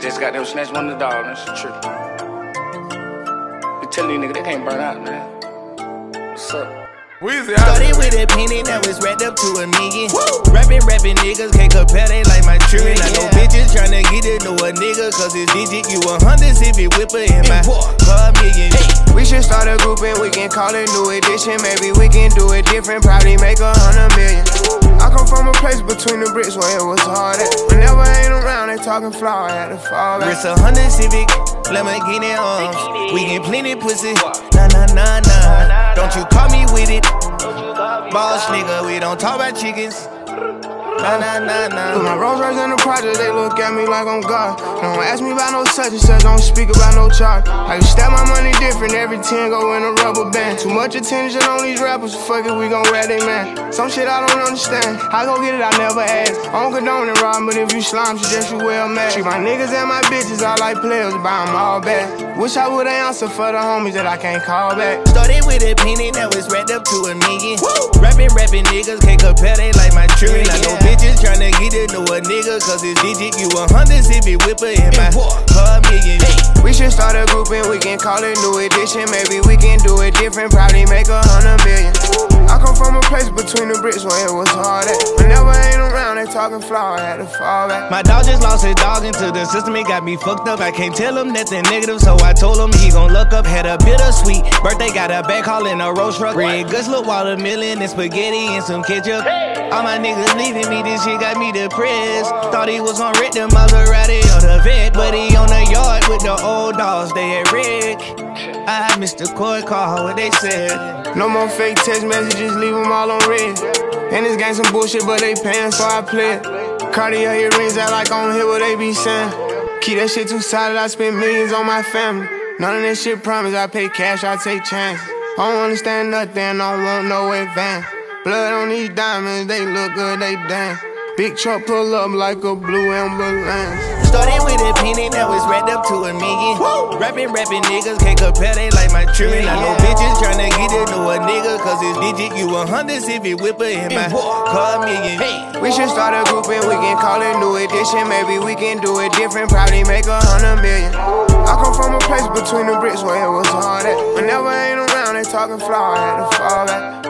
just got them snatch one of the dogs. That's true. You telling these niggas they can't burn out, man. What's up? Started with a penny that was wrapped up to $1 million. Rapping niggas can't compare, they like my children. I know bitches tryna get to know a nigga, cause it's digit. You 100 if it whipper in my car million. We should start a group and we can call it New Edition. Maybe we can do it different, probably make 100 million. I come from a place between the bricks where it was hard at. Whenever I ain't around, they talking flower, I had to fall back. Wrist 100 Civic, Lamborghini arms. We get plenty pussy, nah. Don't you call me with it. Boss nigga, we don't talk about chickens. Nah. With my Rolls Royce in the project, they look at me like I'm God. Don't ask me about no such and such, don't speak about no charge. How you stack my money different, every 10 go in a rubber band. Too much attention on these rappers, fuck it, we gon' rat they man. Some shit I don't understand, I go get it, I never ask. I don't condone it, Rob, but if you slime, suggest you well mad. Treat my niggas and my bitches, I like players, buy them all back. Wish I would've answered for the homies that I can't call back. Started with a penny that was wrapped up to $1 million. Rapping niggas can't compare, they like my children. I know bitches tryna get to know a nigga, cause it's digit. You 100 if it whipper in my car million. We should start a group and we can call it New Edition. Maybe we can do it different, probably make 100 million. I come from a place between the bricks where it was hard at. Whenever I ain't around, they talking flower, I had to fall back. My dog just lost his dog into the system, it got me fucked up. I can't tell him nothing negative, so I told him he gon' look up. Had a bittersweet birthday, got a back haul in a roast truck. Red Guts, look, watermelon and spaghetti and some ketchup. All my niggas leaving me, this shit got me depressed. Thought he was gon' rent the Maserati or the vet, but he on the yard with the old dogs, they at Rick. I missed the court call, what they said. No more fake text messages, leave them all on red. And this gang some bullshit, but they paying, so I play it. Cartier earrings act like I don't hear what they be saying. Keep that shit too solid, I spend millions on my family. None of that shit promise, I pay cash, I take chances. I don't understand nothing, I don't want no advance. Blood on these diamonds, they look good, they dance. Big truck pull up like a blue ambulance. Started with a penny that was wrapped up to $1 million. Rapping niggas can't compare, they like my children. I know bitches tryna get to know a nigga, cause it's digit. You 100 if it whipper in my car million. We should start a group and we can call it New Edition. Maybe we can do it different, probably make 100 million. I come from a place between the bricks where it was hard at. Whenever I ain't around, they talking flower, I had to fall back.